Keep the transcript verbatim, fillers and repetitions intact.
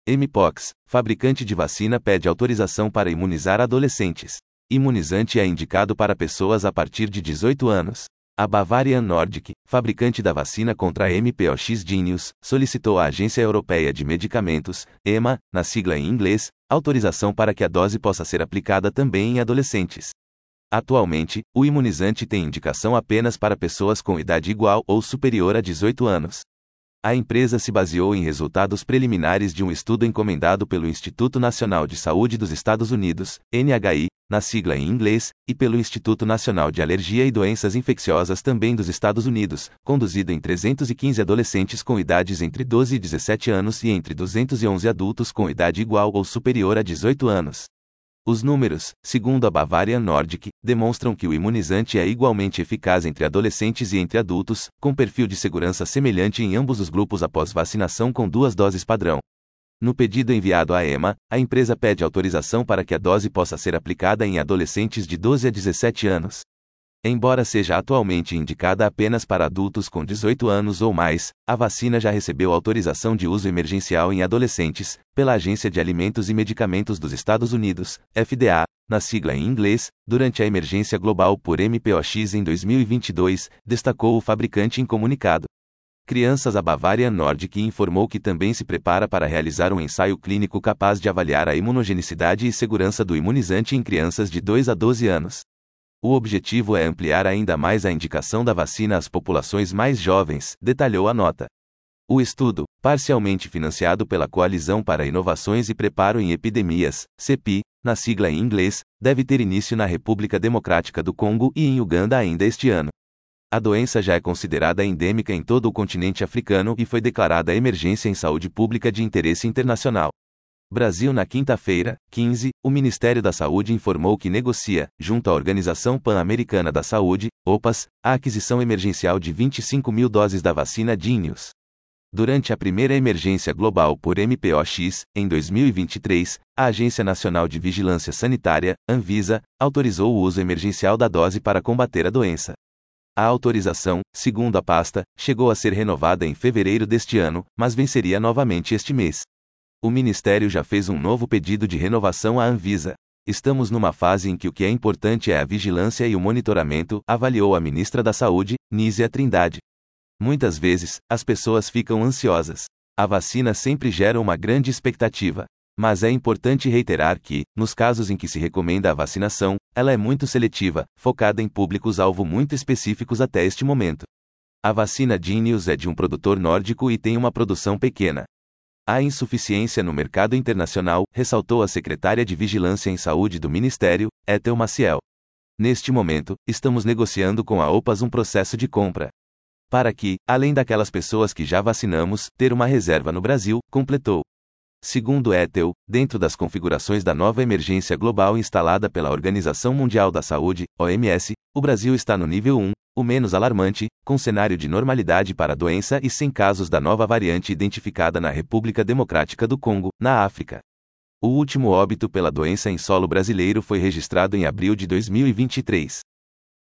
Mpox, fabricante de vacina pede autorização para imunizar adolescentes. Imunizante é indicado para pessoas a partir de dezoito anos. A Bavarian Nordic, fabricante da vacina contra Mpox Genius, solicitou à Agência Europeia de Medicamentos, EMA, na sigla em inglês, autorização para que a dose possa ser aplicada também em adolescentes. Atualmente, o imunizante tem indicação apenas para pessoas com idade igual ou superior a dezoito anos. A empresa se baseou em resultados preliminares de um estudo encomendado pelo Instituto Nacional de Saúde dos Estados Unidos, N H I, na sigla em inglês, e pelo Instituto Nacional de Alergia e Doenças Infecciosas também dos Estados Unidos, conduzido em trezentos e quinze adolescentes com idades entre doze e dezessete anos e entre duzentos e onze adultos com idade igual ou superior a dezoito anos. Os números, segundo a Bavarian Nordic, demonstram que o imunizante é igualmente eficaz entre adolescentes e entre adultos, com perfil de segurança semelhante em ambos os grupos após vacinação com duas doses padrão. No pedido enviado à EMA, a empresa pede autorização para que a dose possa ser aplicada em adolescentes de doze a dezessete anos. Embora seja atualmente indicada apenas para adultos com dezoito anos ou mais, a vacina já recebeu autorização de uso emergencial em adolescentes, pela Agência de Alimentos e Medicamentos dos Estados Unidos, F D A, na sigla em inglês, durante a emergência global por Mpox em dois mil e vinte e dois, destacou o fabricante em comunicado. Crianças. A Bavarian Nordic informou que também se prepara para realizar um ensaio clínico capaz de avaliar a imunogenicidade e segurança do imunizante em crianças de dois a doze anos. O objetivo é ampliar ainda mais a indicação da vacina às populações mais jovens, detalhou a nota. O estudo, parcialmente financiado pela Coalizão para Inovações e Preparo em Epidemias, C E P I, na sigla em inglês, deve ter início na República Democrática do Congo e em Uganda ainda este ano. A doença já é considerada endêmica em todo o continente africano e foi declarada emergência em saúde pública de interesse internacional. Brasil. Na quinta-feira, quinze, o Ministério da Saúde informou que negocia, junto à Organização Pan-Americana da Saúde, OPAS, a aquisição emergencial de vinte e cinco mil doses da vacina Genius. Durante a primeira emergência global por Mpox, em dois mil e vinte e três, a Agência Nacional de Vigilância Sanitária, Anvisa, autorizou o uso emergencial da dose para combater a doença. A autorização, segundo a pasta, chegou a ser renovada em fevereiro deste ano, mas venceria novamente este mês. O Ministério já fez um novo pedido de renovação à Anvisa. Estamos numa fase em que o que é importante é a vigilância e o monitoramento, avaliou a ministra da Saúde, Nízia Trindade. Muitas vezes, as pessoas ficam ansiosas. A vacina sempre gera uma grande expectativa. Mas é importante reiterar que, nos casos em que se recomenda a vacinação, ela é muito seletiva, focada em públicos-alvo muito específicos até este momento. A vacina Genius é de um produtor nórdico e tem uma produção pequena. Há insuficiência no mercado internacional, ressaltou a secretária de Vigilância em Saúde do Ministério, Ethel Maciel. Neste momento, estamos negociando com a OPAS um processo de compra. Para que, além daquelas pessoas que já vacinamos, ter uma reserva no Brasil, completou. Segundo Ethel, dentro das configurações da nova emergência global instalada pela Organização Mundial da Saúde, O M S, o Brasil está no nível um, o menos alarmante, com cenário de normalidade para a doença e sem casos da nova variante identificada na República Democrática do Congo, na África. O último óbito pela doença em solo brasileiro foi registrado em abril de dois mil e vinte e três.